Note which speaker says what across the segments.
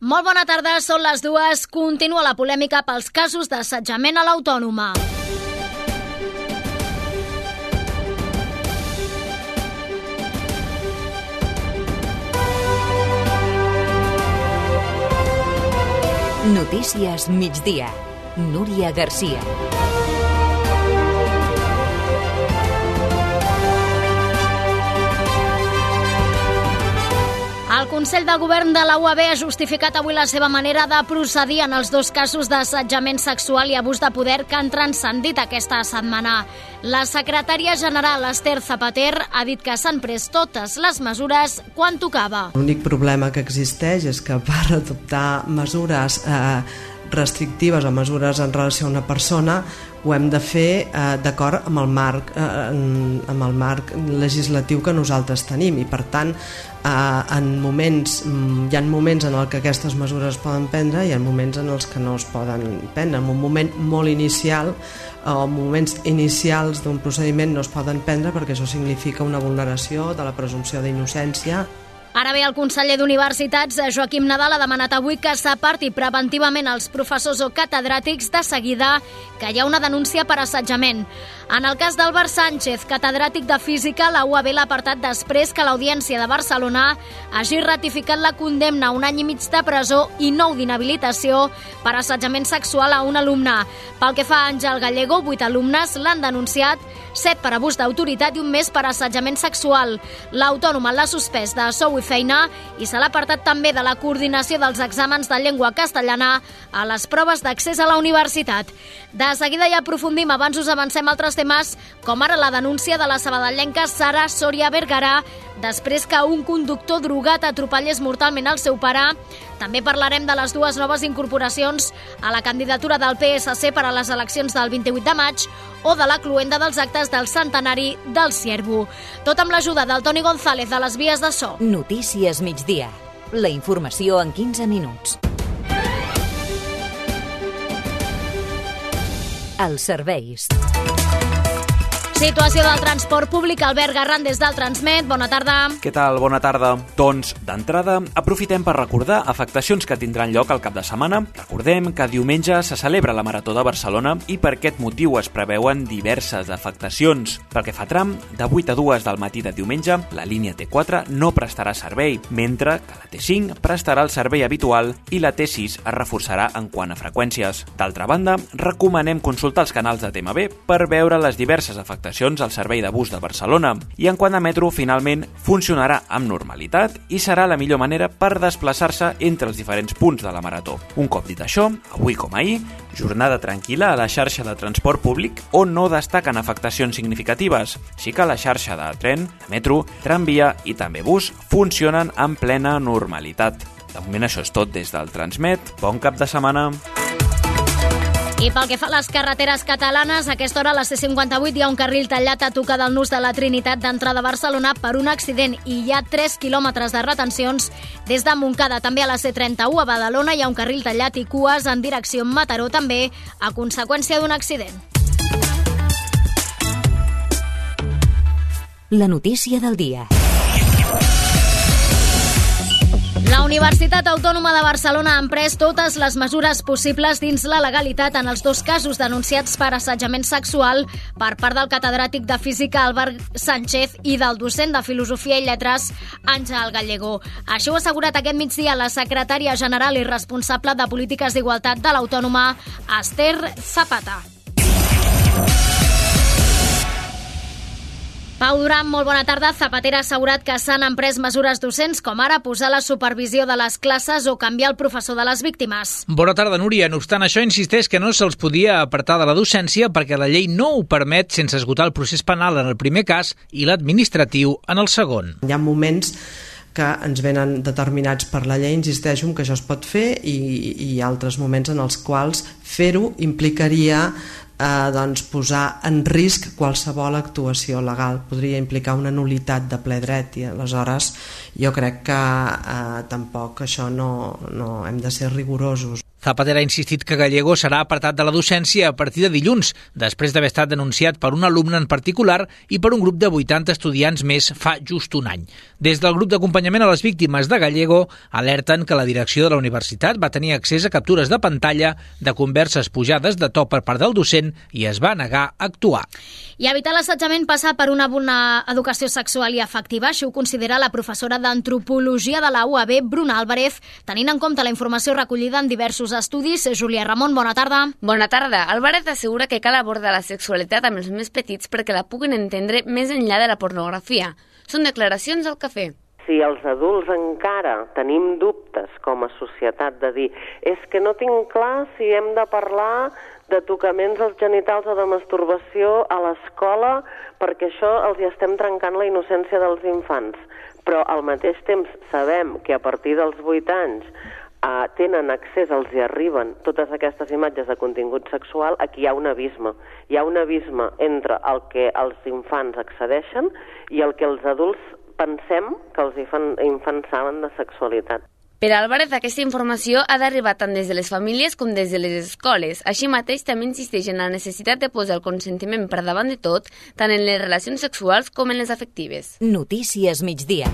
Speaker 1: Molt bona tarda, són les 2. Continua la polèmica pels casos d'assetjament a l'Autònoma.
Speaker 2: Notícies migdia. Núria Garcia.
Speaker 1: El Consell de Govern de la UAB ha justificat avui la seva manera de procedir en els 2 casos d'assetjament sexual i abús de poder que han transcendit aquesta setmana. La secretària general, Esther Zapater, ha dit que s'han pres totes les mesures quan tocava.
Speaker 3: L'únic problema que existeix és que per adoptar mesures restrictives o mesures en relació a una persona ho hem de fer d'acord amb el marc legislatiu que nosaltres tenim, i per tant hi ha moments en els que aquestes mesures es poden prendre i hi ha moments en els que no es poden prendre. En un moment molt inicial o en moments inicials d'un procediment no es poden prendre perquè això significa una vulneració de la presumpció d'innocència.
Speaker 1: Ara bé, el conseller d'Universitats, Joaquim Nadal, ha demanat avui que s'aparti preventivament els professors o catedràtics de seguida que hi ha una denúncia per assetjament. En el cas d'Àlvar Sánchez, catedràtic de Física, la UAB l'ha apartat després que l'Audiència de Barcelona hagi ratificat la condemna a 1 any i mig de presó i 9 d'inhabilitació per assetjament sexual a un alumne. Pel que fa a Àngel Gallego, 8 alumnes l'han denunciat, 7 per abús d'autoritat i un més per assetjament sexual. L'Autònoma l'ha suspès de sou i feina i se l'ha apartat també de la coordinació dels exàmens de llengua castellana a les proves d'accés a la universitat. De seguida ja aprofundim, abans us avancem altres temes, com ara la denúncia de la sabadellenca Sara Soria Vergara després que un conductor drogat atropellés mortalment el seu pare. També parlarem de les 2 noves incorporacions a la candidatura del PSC per a les eleccions del 28 de maig o de la cloenda dels actes del centenari del Ciervo. Tot amb l'ajuda del Toni González de les vies de so.
Speaker 2: Notícies migdia. La informació en 15 minuts. Els serveis.
Speaker 1: Situació del transport públic. Albert Garran, des del Transmet. Bona tarda.
Speaker 4: Què tal? Bona tarda. Doncs, d'entrada, aprofitem per recordar afectacions que tindran lloc al cap de setmana. Recordem que diumenge se celebra la Marató de Barcelona i per aquest motiu es preveuen diverses afectacions. Pel que fa tram, de 8 a 2 del matí de diumenge, la línia T4 no prestarà servei, mentre que la T5 prestarà el servei habitual i la T6 es reforçarà en quant a freqüències. D'altra banda, recomanem consultar els canals de TMB per veure les diverses afectacions al servei de bus de Barcelona. I en quant a metro, finalment funcionarà amb normalitat i serà la millor manera per desplaçar-se entre els diferents punts de la Marató. Un cop dit això, avui com ahir, jornada tranquil·la a la xarxa de transport públic on no destaquen afectacions significatives. Sí que la xarxa de tren, de metro, tramvia i també bus funcionen en plena normalitat. De moment això és tot des del Transmet. Bon cap de setmana.
Speaker 1: I pel que fa a les carreteres catalanes, a aquesta hora a la C58 hi ha un carril tallat a tocar del nus de la Trinitat d'entrada a Barcelona per un accident i hi ha 3 quilòmetres de retencions des de Montcada. També a la C31 a Badalona hi ha un carril tallat i cues en direcció Mataró també a conseqüència d'un accident.
Speaker 2: La notícia del dia.
Speaker 1: La Universitat Autònoma de Barcelona ha emprès totes les mesures possibles dins la legalitat en els 2 casos denunciats per assetjament sexual per part del catedràtic de Física Àlvar Sánchez i del docent de Filosofia i Lletres Àngel Gallego. Això ho ha assegurat aquest migdia la secretària general i responsable de Polítiques d'Igualtat de l'Autònoma, Esther Zapater. Pau Duran, molt bona tarda. Zapater ha assegurat que s'han emprès mesures docents com ara posar la supervisió de les classes o canviar el professor de les víctimes.
Speaker 5: Bona tarda, Núria. No obstant això, insisteix que no se'ls podia apartar de la docència perquè la llei no ho permet sense esgotar el procés penal en el primer cas i l'administratiu en el segon.
Speaker 3: Hi ha moments que ens venen determinats per la llei, insisteixo en que això es pot fer i altres moments en els quals fer-ho implicaria posar en risc qualsevol actuació legal. Podria implicar una nul·litat de ple dret i aleshores jo crec que tampoc això no hem de ser rigorosos.
Speaker 5: Zapatero ha insistit que Gallego serà apartat de la docència a partir de dilluns, després d'haver estat denunciat per un alumne en particular i per un grup de 80 estudiants més fa just un any. Des del grup d'acompanyament a les víctimes de Gallego alerten que la direcció de la universitat va tenir accés a captures de pantalla de converses pujades de to per part del docent i es va negar a actuar.
Speaker 1: I evitar l'assetjament passa per una bona educació sexual i afectiva, així ho considera la professora d'Antropologia de la UAB, Bruna Álvarez, tenint en compte la informació recollida en diversos estudis. Júlia Ramon, bona tarda.
Speaker 6: Bona tarda. Álvarez assegura que cal abordar la sexualitat amb els més petits perquè la puguin entendre més enllà de la pornografia. Són declaracions al Cafè.
Speaker 7: Si els adults encara tenim dubtes com a societat de dir és que no tinc clar si hem de parlar de tocaments als genitals o de masturbació a l'escola perquè això els hi estem trencant la innocència dels infants. Però al mateix temps sabem que a partir dels 8 anys tenen accés, els hi arriben totes aquestes imatges de contingut sexual, aquí hi ha un abisme. Hi ha un abisme entre el que els infants accedeixen i el que els adults pensem que els infants saben de sexualitat.
Speaker 6: Per Álvarez, aquesta informació ha d'arribar tant des de les famílies com des de les escoles. Així mateix, també insisteix en la necessitat de posar el consentiment per davant de tot, tant en les relacions sexuals com en les afectives.
Speaker 2: Notícies migdia.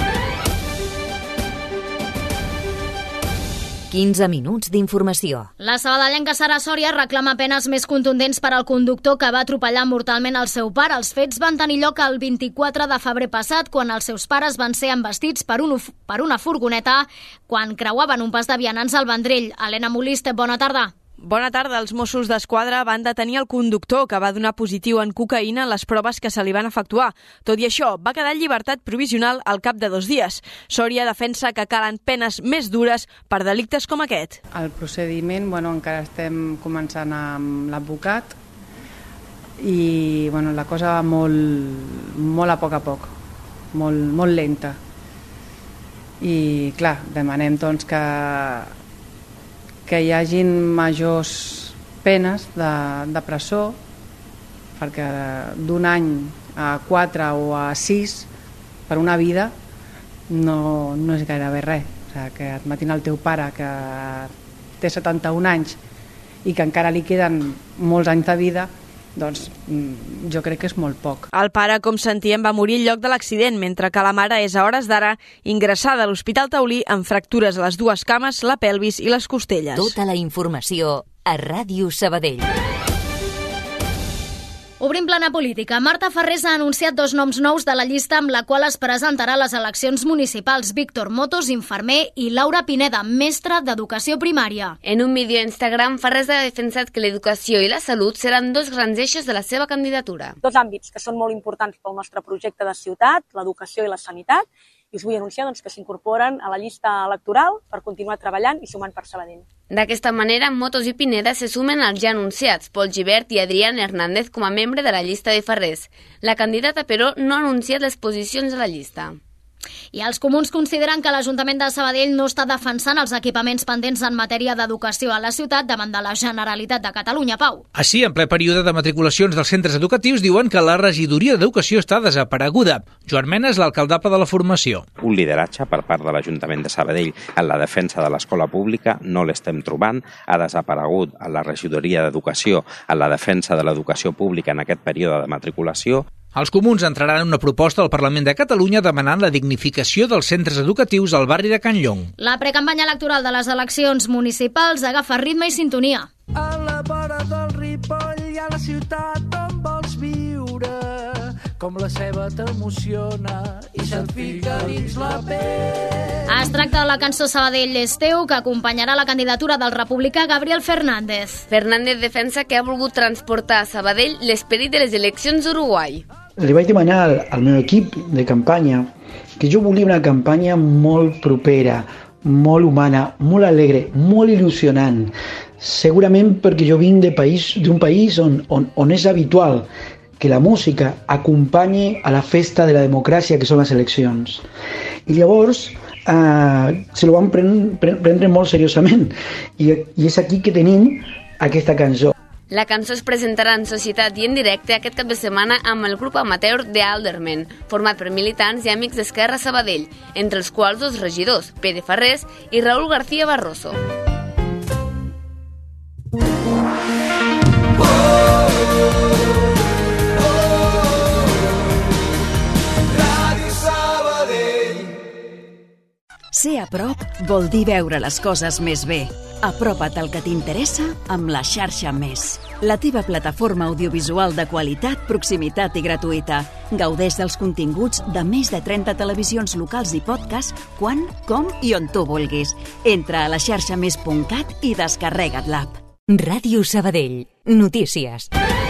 Speaker 2: 15 minuts d'informació.
Speaker 1: La sabadellenca Sara Sòria reclama penes més contundents per al conductor que va atropellar mortalment el seu pare. Els fets van tenir lloc el 24 de febrer passat, quan els seus pares van ser embestits per una furgoneta quan creuaven un pas de vianants al Vendrell. Helena Molist, bona tarda.
Speaker 8: Bona tarda. Els Mossos d'Esquadra van detenir el conductor que va donar positiu en cocaïna en les proves que se li van efectuar. Tot i això, va quedar en llibertat provisional al cap de 2 dies. Sòria defensa que calen penes més dures per delictes com aquest.
Speaker 9: El procediment, encara estem començant amb l'advocat i la cosa va molt a poc, molt lenta. I clar, demanem doncs que hi hagin majors penes de presó, perquè d'un any a 4 o a 6 per una vida no és gairebé res. O sigui, que et matin el teu pare, que té 71 anys i que encara li queden molts anys de vida, doncs jo crec que és molt poc.
Speaker 8: El pare, com sentíem, va morir al lloc de l'accident, mentre que la mare és a hores d'ara ingressada a l'Hospital Taulí amb fractures a les 2 cames, la pelvis i les costelles.
Speaker 2: Tota la informació a Ràdio Sabadell.
Speaker 1: Obrim plana política. Marta Farrés ha anunciat 2 noms nous de la llista amb la qual es presentarà a les eleccions municipals: Víctor Motos, infermer, i Laura Pineda, mestra d'educació primària.
Speaker 6: En un vídeo a Instagram, Farrés ha defensat que l'educació i la salut seran 2 grans eixos de la seva candidatura.
Speaker 10: 2 àmbits que són molt importants pel nostre projecte de ciutat, l'educació i la sanitat, i us vull anunciar que s'incorporen a la llista electoral per continuar treballant i sumant per Sabadell.
Speaker 6: D'aquesta manera, Motos i Pineda se sumen als ja anunciats, Pol Gibert i Adrián Hernández com a membre de la llista de Farrés. La candidata, però, no ha anunciat les posicions de la llista.
Speaker 1: I els comuns consideren que l'Ajuntament de Sabadell no està defensant els equipaments pendents en matèria d'educació a la ciutat davant de la Generalitat de Catalunya. Pau.
Speaker 5: Així, en ple període de matriculacions dels centres educatius, diuen que la regidoria d'Educació està desapareguda. Joan Mena és l'alcaldable de la formació.
Speaker 11: Un lideratge per part de l'Ajuntament de Sabadell en la defensa de l'escola pública no l'estem trobant. Ha desaparegut a la regidoria d'Educació en la defensa de l'educació pública en aquest període de matriculació.
Speaker 5: Els comuns entraran en una proposta al Parlament de Catalunya demanant la dignificació dels centres educatius al barri de Can Llong.
Speaker 1: La precampanya electoral de les eleccions municipals agafa ritme i sintonia.
Speaker 12: A la vora del Ripoll hi ha la ciutat on vols viure, com la ceba t'emociona i se't fica dins la pell.
Speaker 1: Es tracta de la cançó Sabadell és teu, que acompanyarà la candidatura del republicà Gabriel Fernández.
Speaker 6: Fernández defensa que ha volgut transportar a Sabadell l'esperit de les eleccions d'Uruguai.
Speaker 13: Li vaig demanar al meu equip de campanya que jo volia una campanya molt propera, molt humana, molt alegre, molt il·lusionant. Segurament perquè jo vinc d'un país on és habitual que la música acompanyi a la festa de la democràcia, que són les eleccions. I llavors se lo van prendre molt seriosament. I és aquí que tenim aquesta cançó.
Speaker 6: La cançó es presentarà en societat i en directe aquest cap de setmana amb el grup amateur The Aldermen, format per militants i amics d'Esquerra Sabadell, entre els quals 2 regidors, Pere Farrés i Raúl García Barroso.
Speaker 14: Ser a prop vol dir veure les coses més bé. Apropa't al que t'interessa amb la xarxa Més. La teva plataforma audiovisual de qualitat, proximitat i gratuïta. Gaudeix dels continguts de més de 30 televisions locals i podcasts quan, com i on tu vulguis. Entra a laxarxamés.cat i descarrega't l'app.
Speaker 2: Ràdio Sabadell. Notícies.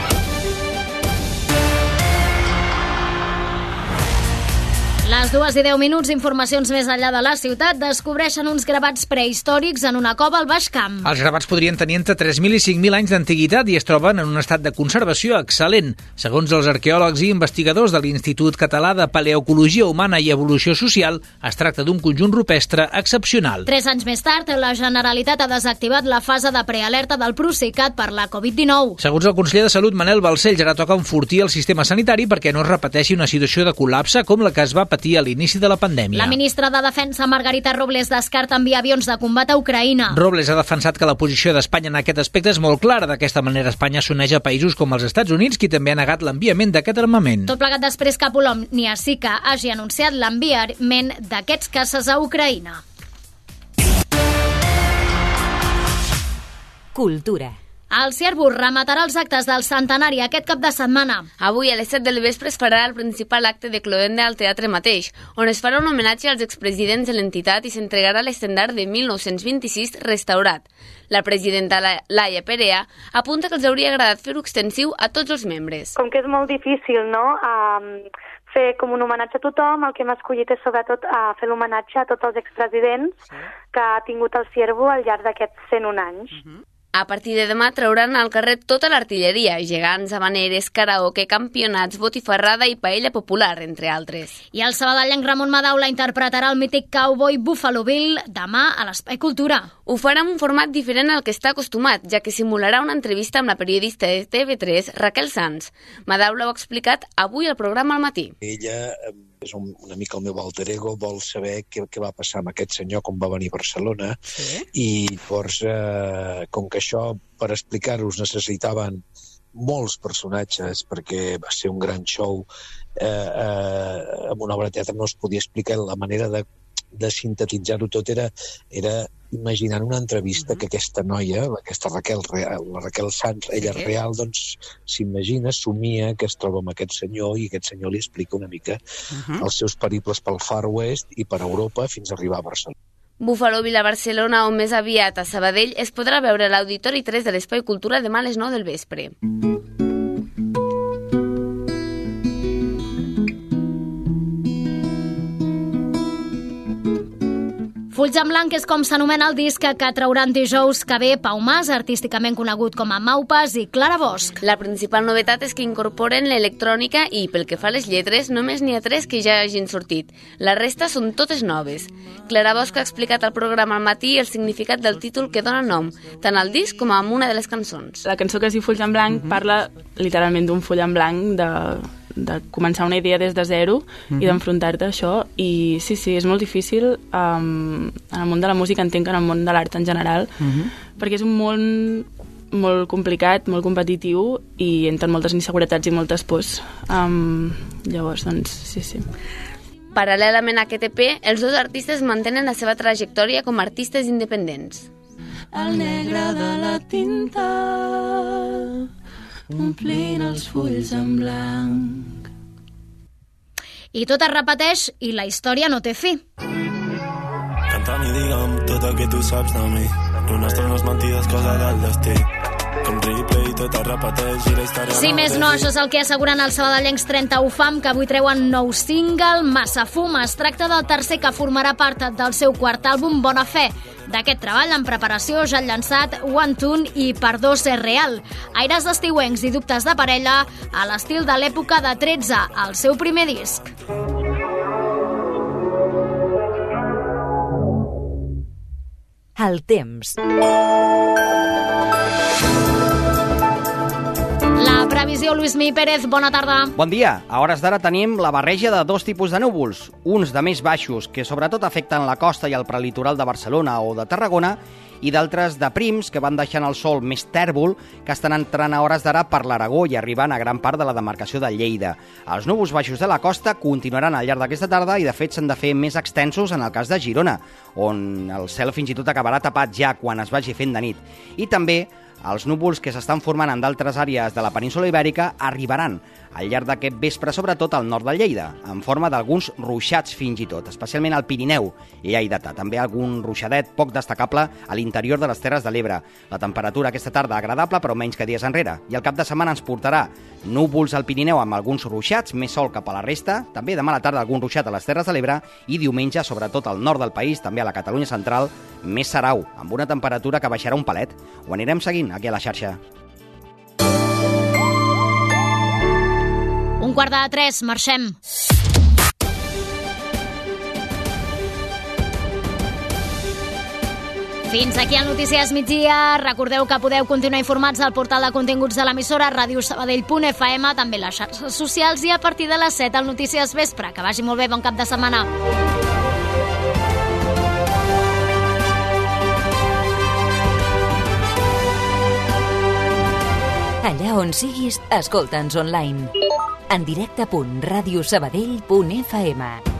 Speaker 1: Les 2:10, informacions més enllà de la ciutat, descobreixen uns gravats prehistòrics en una cova al Baix Camp.
Speaker 5: Els gravats podrien tenir entre 3.000 i 5.000 anys d'antiguitat i es troben en un estat de conservació excel·lent. Segons els arqueòlegs i investigadors de l'Institut Català de Paleoecologia Humana i Evolució Social, es tracta d'un conjunt rupestre excepcional.
Speaker 1: 3 anys més tard, la Generalitat ha desactivat la fase de prealerta del Procicat per la Covid-19.
Speaker 5: Segons el conseller de Salut, Manel Balcells, ara toca enfortir el sistema sanitari perquè no es repeteixi una situació de col·lapse com la que es va patir a l'inici de la pandèmia.
Speaker 1: La ministra de Defensa, Margarita Robles, descarta enviar avions de combat a Ucraïna.
Speaker 5: Robles ha defensat que la posició d'Espanya en aquest aspecte és molt clara. D'aquesta manera, Espanya s'uneix a països com els Estats Units, qui també ha negat l'enviament d'aquest armament.
Speaker 1: Tot plegat després que Polònia sí que hagi anunciat l'enviament d'aquests caces a Ucraïna.
Speaker 2: Cultura.
Speaker 1: El Ciervus rematarà els actes del centenari aquest cap de setmana.
Speaker 6: Avui a les 7 del vespre es farà el principal acte de Cloenda al teatre mateix, on es farà un homenatge als expresidents de l'entitat i s'entregarà l'estendard de 1926 restaurat. La presidenta Laia Perea apunta que els hauria agradat fer-ho extensiu a tots els membres.
Speaker 15: Com que és molt difícil, no?, fer com un homenatge a tothom, el que hem escollit és sobretot fer l'homenatge a tots els expresidents que ha tingut el Ciervus al llarg d'aquests 101 anys.
Speaker 6: A partir de demà trauran al carrer tota l'artilleria, gegants, habaneres, karaoke, campionats, botifarrada i paella popular, entre altres.
Speaker 1: I el sabadellenc Ramon Madaula interpretarà el mític cowboy Buffalo Bill demà a l'Espai Cultura.
Speaker 6: Ho farà en un format diferent al que està acostumat, ja que simularà una entrevista amb la periodista de TV3, Raquel Sanz. Madaula ho ha explicat avui al programa al matí.
Speaker 16: Ella és una mica el meu alter ego, vol saber què va passar amb aquest senyor quan va venir a Barcelona, i llavors, com que això, per explicar-ho, necessitaven molts personatges, perquè va ser un gran show, amb una obra de teatre no es podia explicar, la manera de sintetitzar-ho tot era imaginant una entrevista que aquesta noia, aquesta Raquel, la Raquel Sanz, ella real, doncs s'imagina, somia que es troba amb aquest senyor i aquest senyor li explica una mica els seus periples pel Far West i per Europa fins a arribar a Barcelona.
Speaker 6: Buffalo Bill a Barcelona, o més aviat a Sabadell, es podrà veure a l'Auditori 3 de l'Espai Cultura demà a les 9 del vespre.
Speaker 1: Fulls en blanc és com s'anomena el disc que trauran dijous que ve Pau Mas, artísticament conegut com a Maupas, i Clara Bosch.
Speaker 6: La principal novetat és que incorporen l'electrònica i, pel que fa a les lletres, només n'hi ha 3 que ja hagin sortit. La resta són totes noves. Clara Bosch ha explicat al programa al matí el significat del títol que dona nom, tant al disc com a una de les cançons.
Speaker 17: La cançó que es diu Fulls en blanc parla literalment d'un full en blanc, de començar una idea des de zero i d'enfrontar-te a això, i sí, és molt difícil en el món de la música, entenc que en el món de l'art en general, perquè és un món molt complicat, molt competitiu i entren moltes inseguretats i moltes pors. Llavors, doncs, sí.
Speaker 6: Paral·lelament a aquest EP, els dos artistes mantenen la seva trajectòria com a artistes independents.
Speaker 12: El negre de la tinta omplint els fulls en blanc.
Speaker 1: I tot es repeteix i la història no té fi.
Speaker 18: Canta'm i digue'm tot el que tu saps de mi. Lo nostre no és mentida, és cosa del destí. Com replay tot es repeteix i la història...
Speaker 1: Si més no, això és el que asseguren els sabadellencs 30 UFAM, que avui treuen nou single, Massa Fum. Es tracta del tercer que formarà part del seu quart àlbum, Bona Fe. D'aquest treball en preparació ja han llançat One Tune i Per dos és real. Aires d'estiuencs i dubtes de parella a l'estil de l'època de 13, el seu primer disc.
Speaker 2: El temps.
Speaker 1: La previsió, Luismi Pérez, bona tarda.
Speaker 19: Bon dia. A hores d'ara tenim la barreja de dos tipus de núvols, uns de més baixos, que sobretot afecten la costa i el prelitoral de Barcelona o de Tarragona, i d'altres de prims que van deixant el sol més tèrbol, que estan entrant a hores d'ara per l'Aragó i arribant a gran part de la demarcació de Lleida. Els núvols baixos de la costa continuaran al llarg d'aquesta tarda i, de fet, s'han de fer més extensos en el cas de Girona, on el cel fins i tot acabarà tapat ja quan es vagi fent de nit. I també els núvols que s'estan formant en d'altres àrees de la península Ibèrica arribaran al llarg d'aquest vespre, sobretot al nord de Lleida, en forma d'alguns ruixats fins i tot, especialment al Pirineu lleidatà. També algun ruixadet poc destacable a l'interior de les Terres de l'Ebre. La temperatura aquesta tarda agradable, però menys que dies enrere. I el cap de setmana ens portarà núvols al Pirineu amb alguns ruixats, més sol cap a la resta, també demà a la tarda algun ruixat a les Terres de l'Ebre i diumenge, sobretot al nord del país, també a la Catalunya central, més serau, amb una temperatura que baixarà un palet. Ho anirem seguint aquí a la xarxa.
Speaker 1: 2:45, marxem. Fins aquí el Notícies Migdia. Recordeu que podeu continuar informats al portal de continguts de l'emissora radiosabadell.fm, també les xarxes socials i a partir de les 7 al Notícies Vespre. Que vagi molt bé, bon cap de setmana.
Speaker 2: Allà on siguis, escolta'ns online. En directe.radiosabadell.fm